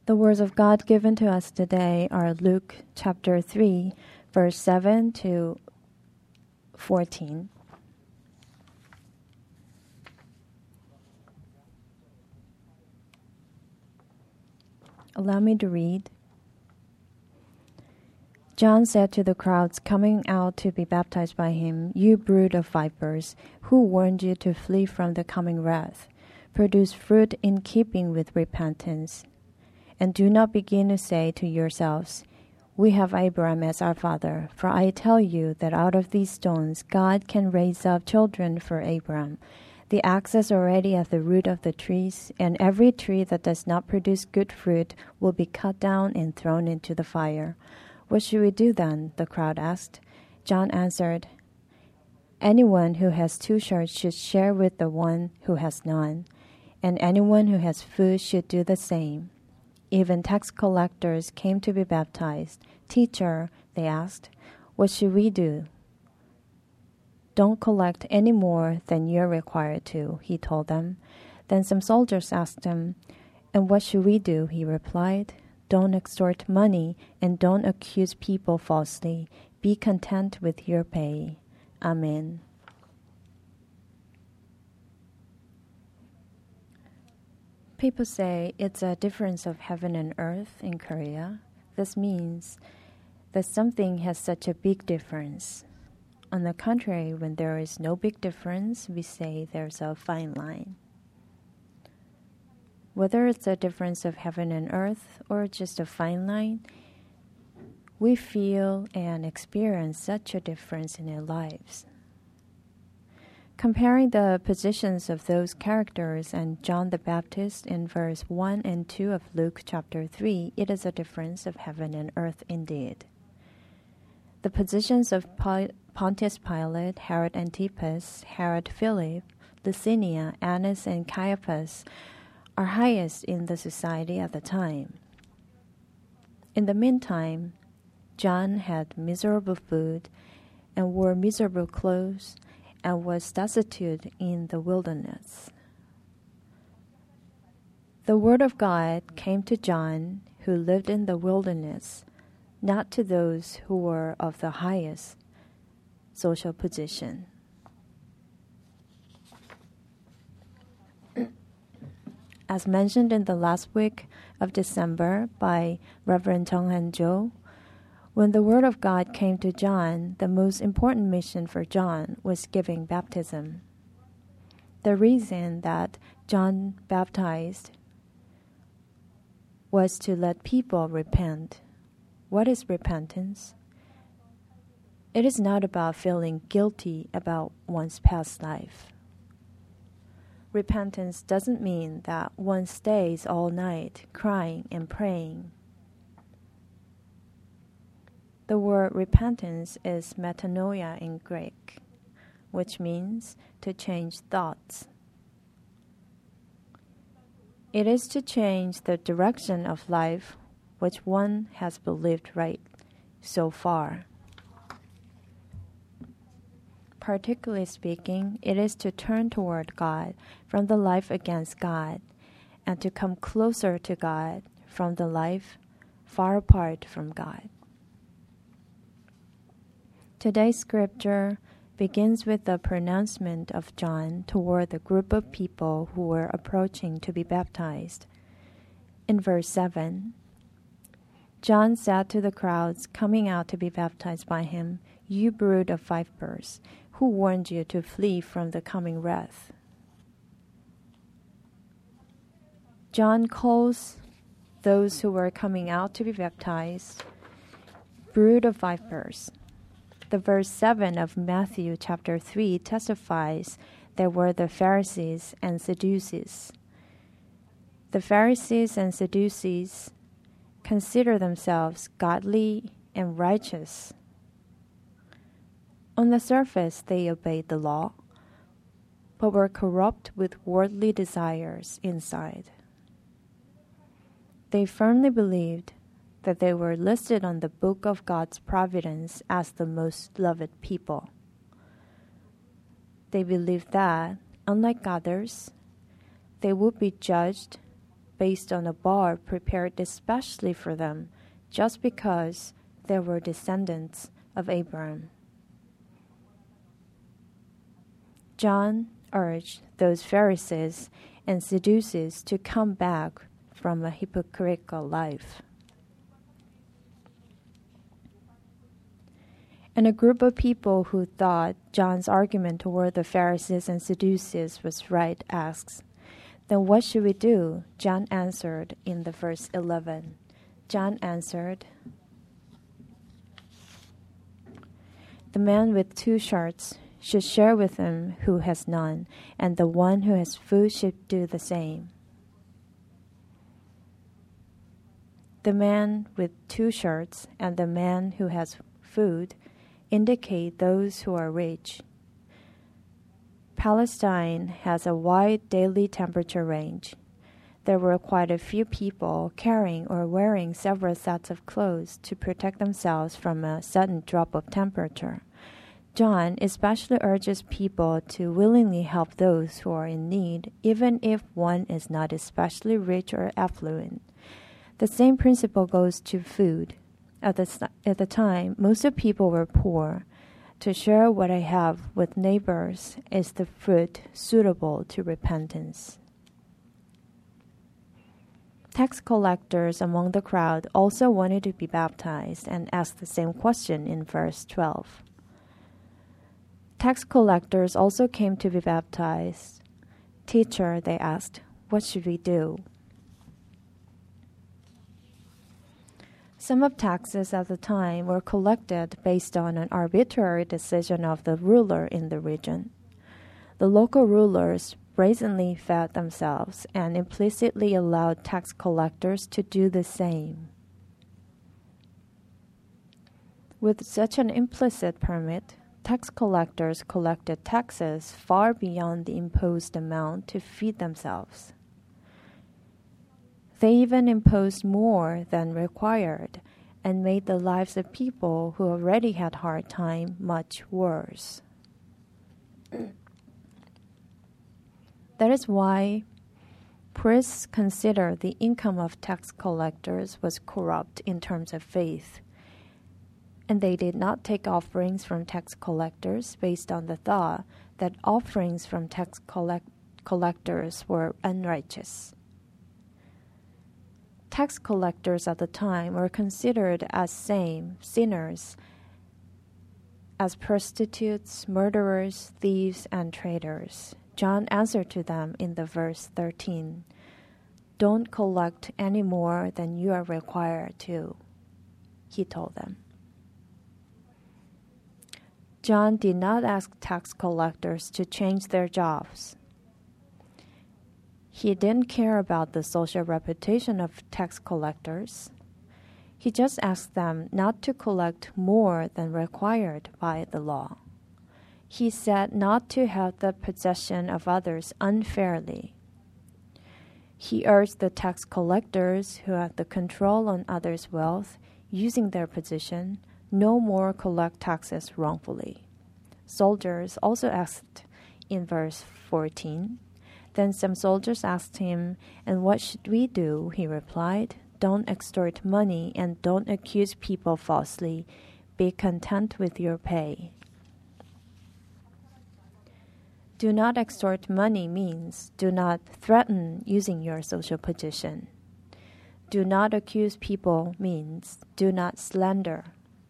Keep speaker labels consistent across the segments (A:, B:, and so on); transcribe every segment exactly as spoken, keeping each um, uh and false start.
A: The words of God given to us today are Luke chapter three, verse seven to fourteen. Allow me to read. John said to the crowds coming out to be baptized by him, "You brood of vipers, who warned you to flee from the coming wrath? Produce fruit in keeping with repentance. And do not begin to say to yourselves, 'We have Abraham as our father,' for I tell you that out of these stones God can raise up children for Abraham. The axe is already at the root of the trees, and every tree that does not produce good fruit will be cut down and thrown into the fire." "What should we do then?" the crowd asked. John answered, "Anyone who has two shirts should share with the one who has none, and anyone who has food should do the same." Even tax collectors came to be baptized. "Teacher," they asked, "what should we do?" "Don't collect any more than you're required to," he told them. Then some soldiers asked him, "And what should we do?" He replied, "Don't extort money and don't accuse people falsely. Be content with your pay." Amen. People say it's a difference of heaven and earth in Korea. This means that something has such a big difference. On the contrary, when there is no big difference, we say there's a fine line. Whether it's a difference of heaven and earth or just a fine line, we feel and experience such a difference in our lives. Comparing the positions of those characters and John the Baptist in verse one and two of Luke chapter three, it is a difference of heaven and earth indeed. The positions of Pontius Pilate, Herod Antipas, Herod Philip, Lysania, Annas, and Caiaphas are highest in the society at the time. In the meantime, John had miserable food and wore miserable clothes and was destitute in the wilderness. The word of God came to John, who lived in the wilderness, not to those who were of the highest social position. As mentioned in the last week of December by Reverend Chung Han-jo, when the Word of God came to John, the most important mission for John was giving baptism. The reason that John baptized was to let people repent. What is repentance? It is not about feeling guilty about one's past life. Repentance doesn't mean that one stays all night crying and praying. The word repentance is metanoia in Greek, which means to change thoughts. It is to change the direction of life which one has believed right so far. Particularly speaking, it is to turn toward God from the life against God and to come closer to God from the life far apart from God. Today's scripture begins with the pronouncement of John toward the group of people who were approaching to be baptized. In verse seven, John said to the crowds coming out to be baptized by him, "You brood of vipers, who warned you to flee from the coming wrath?" John calls those who were coming out to be baptized brood of vipers. The verse seven of Matthew chapter three testifies there were the Pharisees and Sadducees. The Pharisees and Sadducees consider themselves godly and righteous. On the surface, they obeyed the law, but were corrupt with worldly desires inside. They firmly believed that they were listed on the book of God's providence as the most loved people. They believed that, unlike others, they would be judged based on a bar prepared especially for them, just because they were descendants of Abraham. John urged those Pharisees and Sadducees to come back from a hypocritical life. And a group of people who thought John's argument toward the Pharisees and Sadducees was right asks, "Then what should we do?" John answered in the verse eleven. John answered, "The man with two shirts should share with him who has none, and the one who has food should do the same." The man with two shirts and the man who has food indicate those who are rich. Palestine has a wide daily temperature range. There were quite a few people carrying or wearing several sets of clothes to protect themselves from a sudden drop of temperature. John especially urges people to willingly help those who are in need, even if one is not especially rich or affluent. The same principle goes to food. At the, at the time, most of people were poor. To share what I have with neighbors is the fruit suitable to repentance. Tax collectors among the crowd also wanted to be baptized and asked the same question in verse twelve. Tax collectors also came to be baptized. "Teacher," they asked, "what should we do?" Some of taxes at the time were collected based on an arbitrary decision of the ruler in the region. The local rulers brazenly fed themselves and implicitly allowed tax collectors to do the same. With such an implicit permit, tax collectors collected taxes far beyond the imposed amount to feed themselves. They even imposed more than required and made the lives of people who already had a hard time much worse. That is why priests considered the income of tax collectors was corrupt in terms of faith, and they did not take offerings from tax collectors based on the thought that offerings from tax collect- collectors were unrighteous. Tax collectors at the time were considered as same sinners as prostitutes, murderers, thieves, and traitors. John answered to them in the verse thirteen, "Don't collect any more than you are required to," he told them. John did not ask tax collectors to change their jobs. He didn't care about the social reputation of tax collectors. He just asked them not to collect more than required by the law. He said not to have the possession of others unfairly. He urged the tax collectors who had the control on others' wealth, using their position, no more collect taxes wrongfully. Soldiers also asked in verse fourteen. Then some soldiers asked him, "And what should we do?" He replied, "Don't extort money and don't accuse people falsely. Be content with your pay." Do not extort money means do not threaten using your social position. Do not accuse people means do not slander.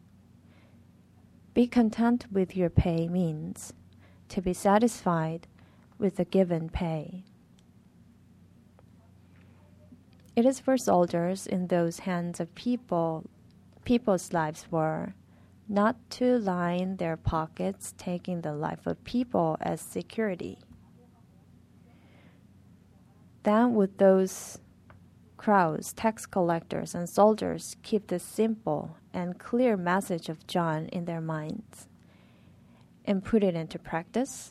A: Be content with your pay means to be satisfied with the given pay. It is for soldiers in those hands of people, people's lives were, not to line their pockets, taking the life of people as security. Then would those crowds, tax collectors, and soldiers keep the simple and clear message of John in their minds and put it into practice?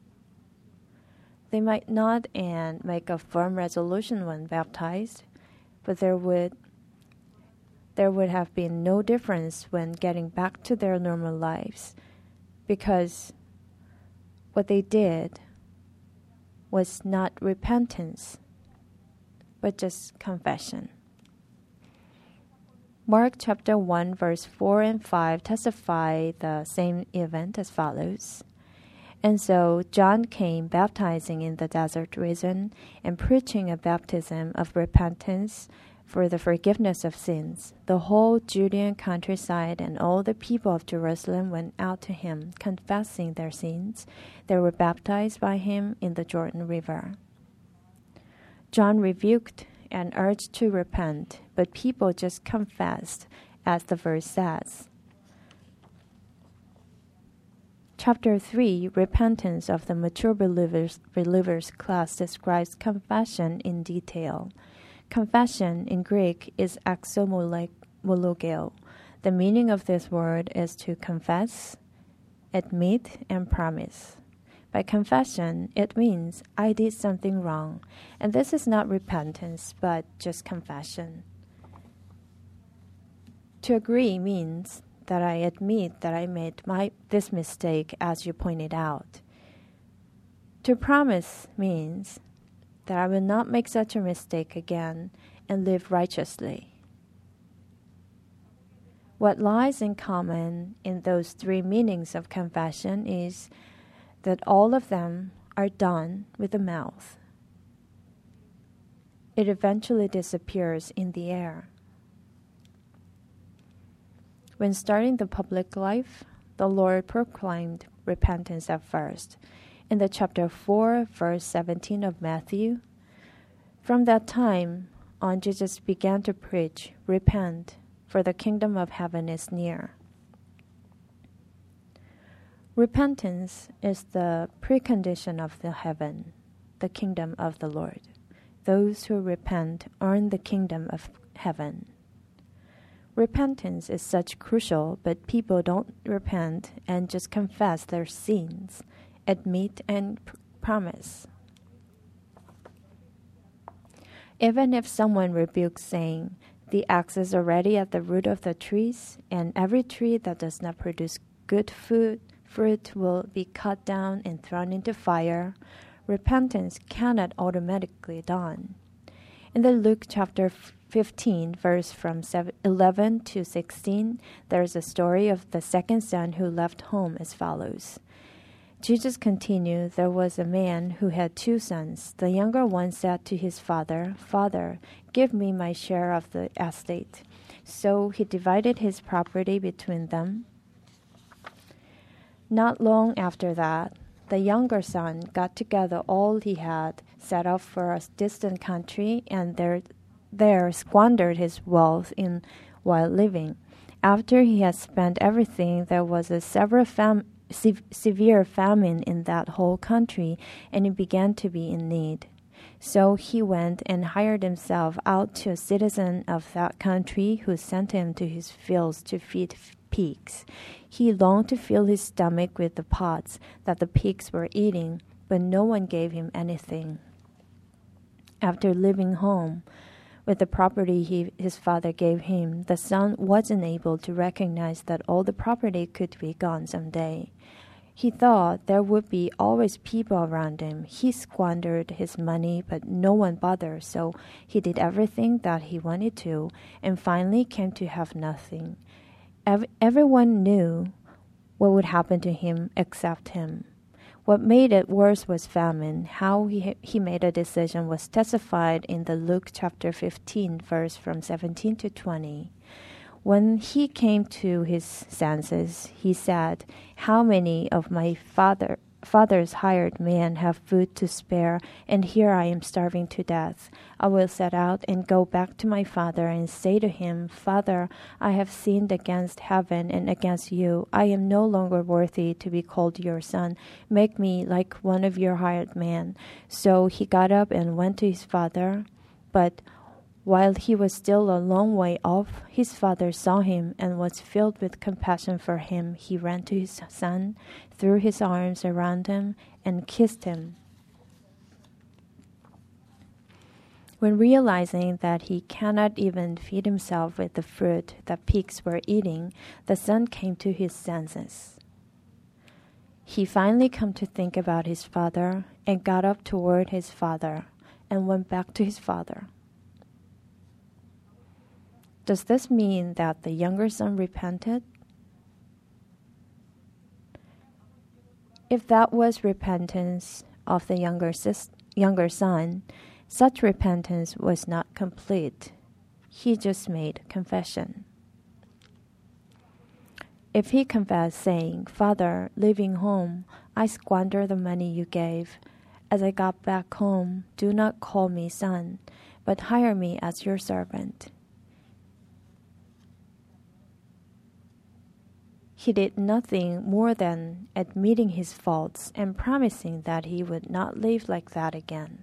A: They might not and make a firm resolution when baptized, but there would there would have been no difference when getting back to their normal lives, because what they did was not repentance. but just confession. Mark chapter one verse four and five testify the same event as follows. And so John came baptizing in the desert region and preaching a baptism of repentance for the forgiveness of sins. The whole Judean countryside and all the people of Jerusalem went out to him, confessing their sins. They were baptized by him in the Jordan River. John rebuked and urged to repent, but people just confessed, as the verse says. Chapter three, Repentance of the Mature Believers, believers class describes confession in detail. Confession in Greek is exomologeo. The meaning of this word is to confess, admit, and promise. By confession, it means I did something wrong, and this is not repentance, but just confession. To agree means that I admit that I made my this mistake as you pointed out. To promise means that I will not make such a mistake again and live righteously. What lies in common in those three meanings of confession is that all of them are done with the mouth. It eventually disappears in the air. When starting the public life, the Lord proclaimed repentance at first. In the chapter four, verse seventeen of Matthew, from that time on, Jesus began to preach, "Repent, for the kingdom of heaven is near." Repentance is the precondition of the heaven, the kingdom of the Lord. Those who repent earn the kingdom of heaven. Repentance is such crucial, but people don't repent and just confess their sins, admit and pr- promise. Even if someone rebukes saying, "The axe is already at the root of the trees, and every tree that does not produce good food, fruit will be cut down and thrown into fire," repentance cannot automatically dawn. In the Luke chapter fifteen, verse from eleven to sixteen, there is a story of the second son who left home as follows. Jesus continued, "There was a man who had two sons. The younger one said to his father, 'Father, give me my share of the estate.' So he divided his property between them. Not long after that, the younger son got together all he had, set off for a distant country, and there, there squandered his wealth in while living. After he had spent everything, there was a severe, fam- se- severe famine in that whole country, and he began to be in need. So he went and hired himself out to a citizen of that country, who sent him to his fields to feed pigs. He longed to fill his stomach with the pods that the pigs were eating, but no one gave him anything. After leaving home with the property he, his father gave him, the son wasn't able to recognize that all the property could be gone someday. He thought there would be always people around him. He squandered his money, but no one bothered, so he did everything that he wanted to, and finally came to have nothing. Ev- everyone knew what would happen to him except him. What made it worse was famine. How he, he made a decision was testified in the Luke chapter fifteen, verse from seventeen to twenty. When he came to his senses, he said, "How many of my father father's hired men have food to spare, and here I am starving to death? I will set out and go back to my father and say to him, 'Father, I have sinned against heaven and against you. I am no longer worthy to be called your son. Make me like one of your hired men.' So he got up and went to his father. But while he was still a long way off, his father saw him and was filled with compassion for him. He ran to his son, threw his arms around him, and kissed him. When realizing that he cannot even feed himself with the fruit that pigs were eating, the son came to his senses. He finally came to think about his father and got up toward his father and went back to his father. Does this mean that the younger son repented? If that was repentance of the younger, sis- younger son, such repentance was not complete. He just made confession. If he confessed, saying, "Father, leaving home, I squandered the money you gave. As I got back home, do not call me son, but hire me as your servant." He did nothing more than admitting his faults and promising that he would not live like that again.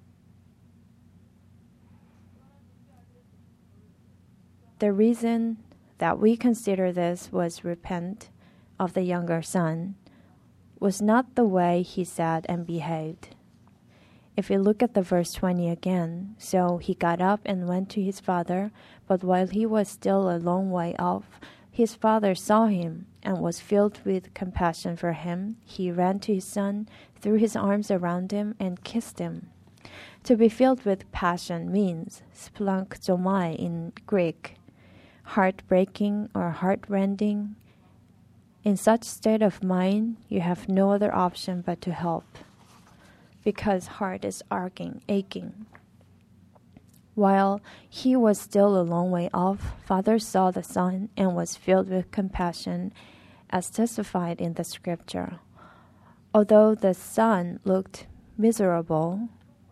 A: The reason that we consider this was repent of the younger son was not the way he said and behaved. If we look at the verse twenty again, so he got up and went to his father, but while he was still a long way off, his father saw him and was filled with compassion for him. He ran to his son, threw his arms around him, and kissed him. To be filled with passion means splankzomai in Greek, heartbreaking or heartrending. In such state of mind, you have no other option but to help, because heart is aching, aching. While he was still a long way off, father saw the son and was filled with compassion, as testified in the scripture. Although the son looked miserable,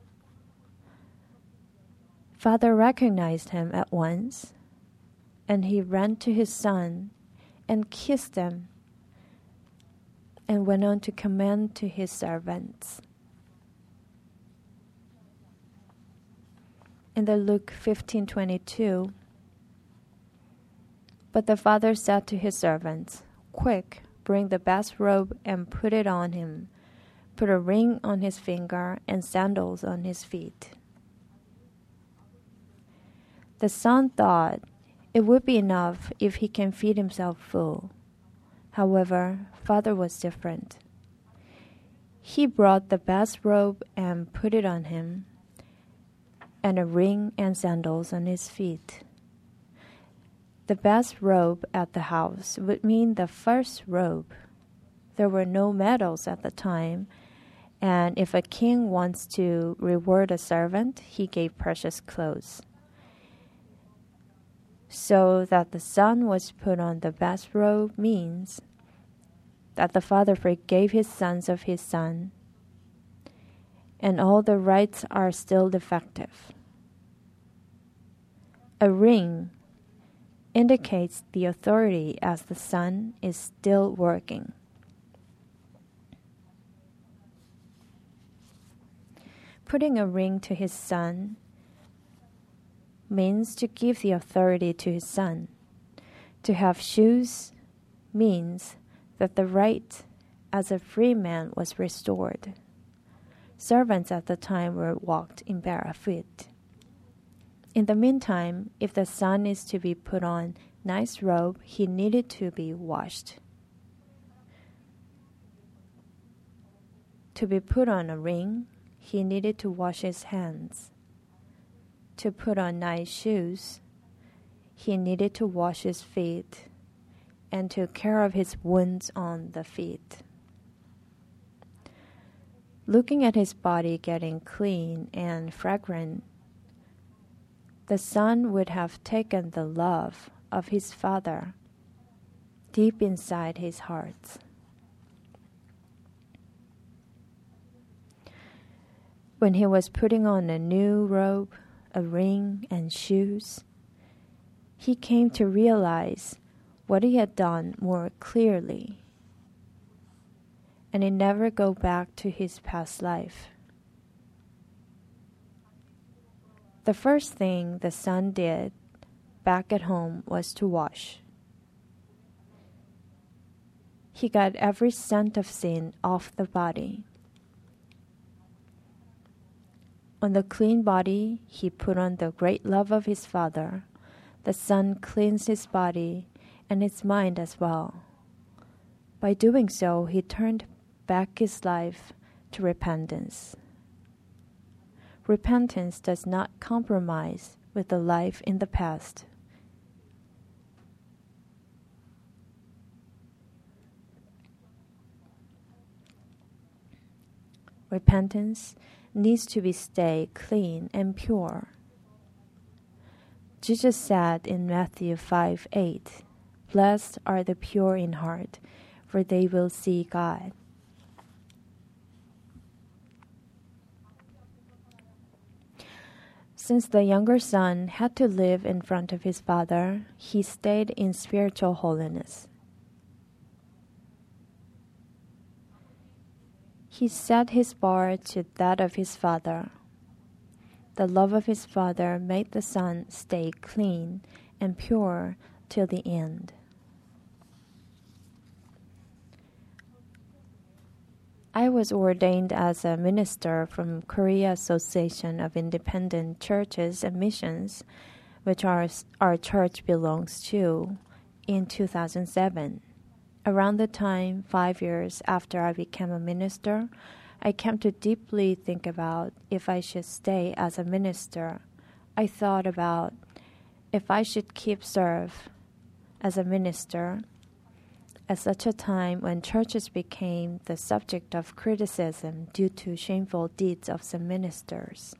A: father recognized him at once, and he ran to his son and kissed him and went on to command to his servants. In the Luke fifteen twenty-two, but the father said to his servants, "Quick, bring the best robe and put it on him. Put a ring on his finger and sandals on his feet." The son thought it would be enough if he can feed himself full. However, father was different. He brought the best robe and put it on him, and a ring and sandals on his feet. The best robe at the house would mean the first robe. There were no medals at the time, and if a king wants to reward a servant, he gave precious clothes. So that the son was put on the best robe means that the father forgave his sons of his son, and all the rites are still defective. A ring indicates the authority as the son is still working. Putting a ring to his son means to give the authority to his son. To have shoes means that the right as a free man was restored. Servants at the time were walked in barefoot. In the meantime, if the son is to be put on nice robe, he needed to be washed. To be put on a ring, he needed to wash his hands. To put on nice shoes, he needed to wash his feet and took care of his wounds on the feet. Looking at his body getting clean and fragrant, the son would have taken the love of his father deep inside his heart. When he was putting on a new robe, a ring, and shoes, he came to realize what he had done more clearly, and he never go back to his past life. The first thing the son did back at home was to wash. He got every scent of sin off the body. On the clean body, he put on the great love of his father. The son cleansed his body and his mind as well. By doing so, he turned back his life to repentance. Repentance does not compromise with the life in the past. repentance needs to be stay clean and pure. Jesus said in Matthew five eight, "Blessed are the pure in heart, for they will see God." Since the younger son had to live in front of his father, he stayed in spiritual holiness. He set his bar to that of his father. The love of his father made the son stay clean and pure till the end. I was ordained as a minister from Korea Association of Independent Churches and Missions, which our, our church belongs to, in two thousand seven. Around the time, five years after I became a minister, I came to deeply think about if I should stay as a minister. I thought about if I should keep serve as a minister at such a time when churches became the subject of criticism due to shameful deeds of some ministers.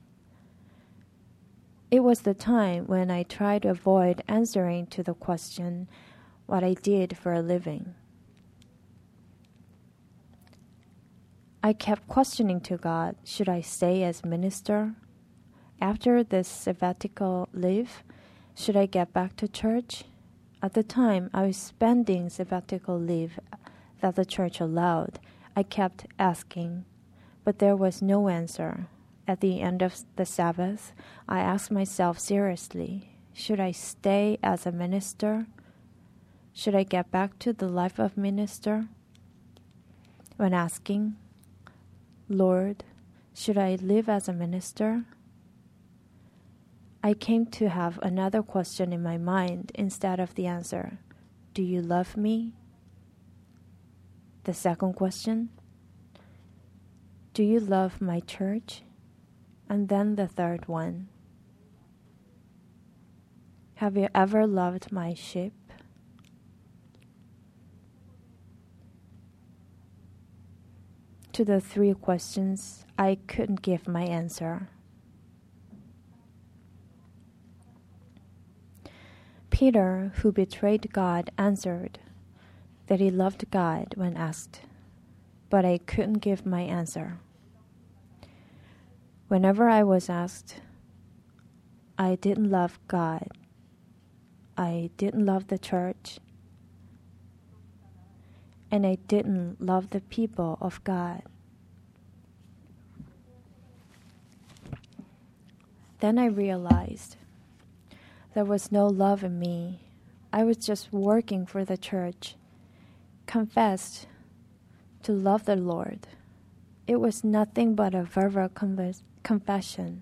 A: It was the time when I tried to avoid answering to the question what I did for a living. I kept questioning to God, should I stay as minister? After this sabbatical leave, should I get back to church? At the time, I was spending sabbatical leave that the church allowed. I kept asking, but there was no answer. At the end of the Sabbath, I asked myself seriously, should I stay as a minister? Should I get back to the life of minister? When asking, Lord, should I live as a minister? I came to have another question in my mind instead of the answer, do you love me? The second question, do you love my church? And then the third one, have you ever loved my sheep? To the three questions, I couldn't give my answer. Peter, who betrayed God, answered that he loved God when asked, but I couldn't give my answer. Whenever I was asked, I didn't love God. I didn't love the church. And I didn't love the people of God. Then I realized there was no love in me. I was just working for the church, confessed to love the Lord. It was nothing but a verbal confession.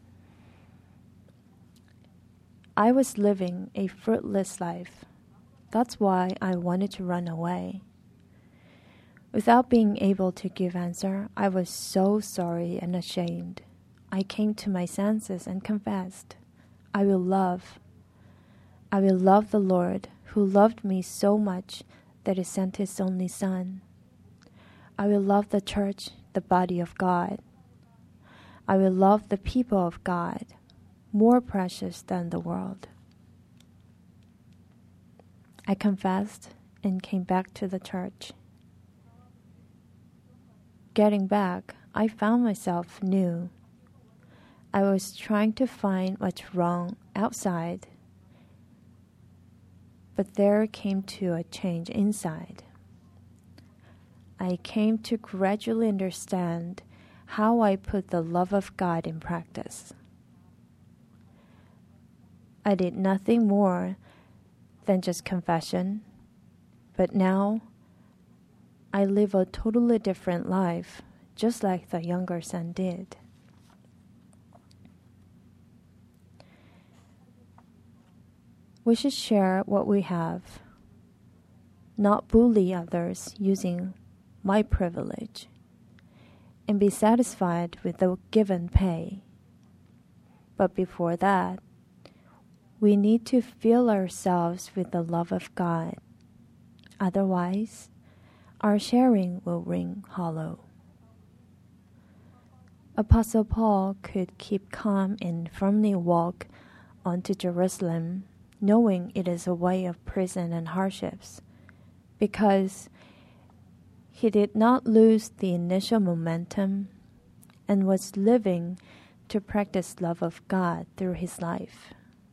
A: I was living a fruitless life. That's why I wanted to run away. Without being able to give answer, I was so sorry and ashamed. I came to my senses and confessed, I will love. I will love the Lord who loved me so much that he sent his only Son. I will love the church, the body of God. I will love the people of God, more precious than the world. I confessed and came back to the church. Getting back, I found myself new. I was trying to find what's wrong outside, but there came to a change inside. I came to gradually understand how I put the love of God in practice. I did nothing more than just confession, but now I live a totally different life, just like the younger son did. We should share what we have, not bully others using my privilege, and be satisfied with the given pay. But before that, we need to fill ourselves with the love of God. Otherwise, our sharing will ring hollow. Apostle Paul could keep calm and firmly walk on to Jerusalem, knowing it is a way of prison and hardships, because he did not lose the initial momentum and was living to practice love of God through his life.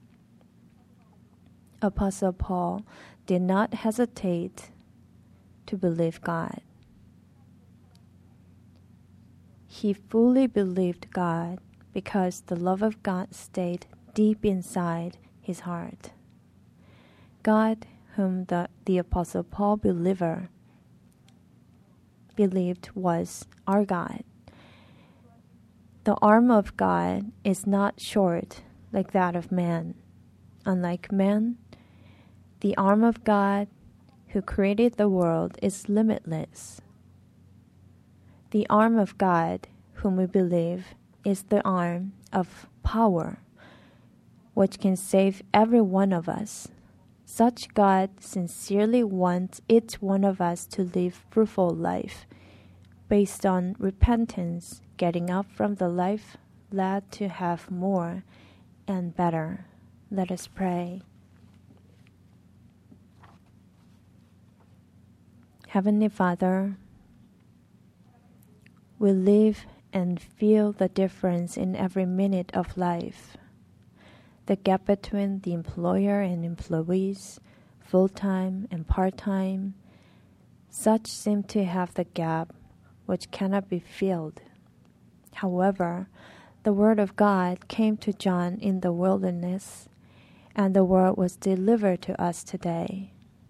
A: Apostle Paul did not hesitate to believe God. He fully believed God because the love of God stayed deep inside his heart. God, whom the, the Apostle Paul believer believed was our God. The arm of God is not short like that of man. Unlike man, the arm of God who created the world is limitless. The arm of God, whom we believe, is the arm of power, which can save every one of us. Such God sincerely wants each one of us to live fruitful life, based on repentance, getting up from the life led to have more and better. Let us pray. Heavenly Father, we live and feel the difference in every minute of life. The gap between the employer and employees, full-time and part-time, such seem to have the gap which cannot be filled. However, the Word of God came to John in the wilderness, and the Word was delivered to us today.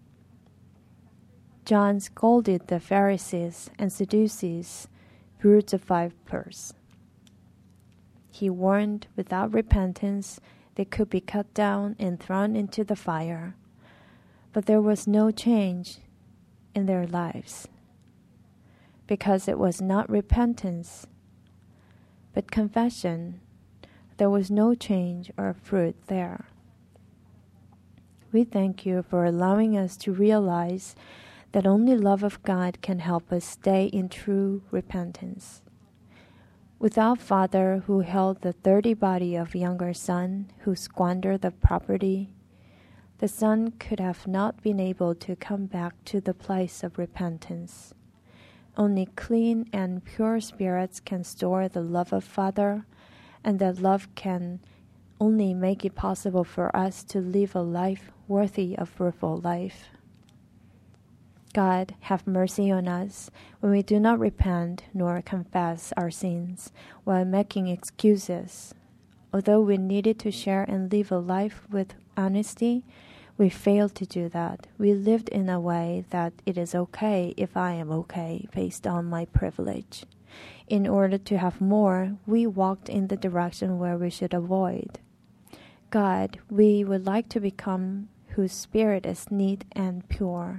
A: John scolded the Pharisees and Sadducees, broods of vipers. He warned without repentance they could be cut down and thrown into the fire, but there was no change in their lives, because it was not repentance, but confession. There was no change or fruit there. We thank you for allowing us to realize that only love of God can help us stay in true repentance. Without Father who held the dirty body of younger son who squandered the property, the son could have not been able to come back to the place of repentance. Only clean and pure spirits can store the love of Father, and that love can only make it possible for us to live a life worthy of fruitful life. God, have mercy on us when we do not repent nor confess our sins while making excuses. Although we needed to share and live a life with honesty, we failed to do that. We lived in a way that it is okay if I am okay based on my privilege. In order to have more, we walked in the direction where we should avoid. God, we would like to become whose spirit is neat and pure.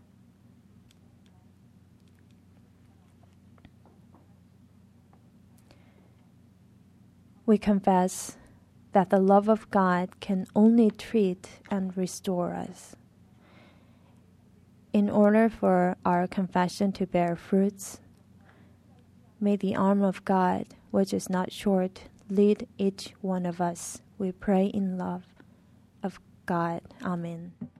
A: We confess that the love of God can only treat and restore us. In order for our confession to bear fruits, may the arm of God, which is not short, lead each one of us. We pray in love of God. Amen.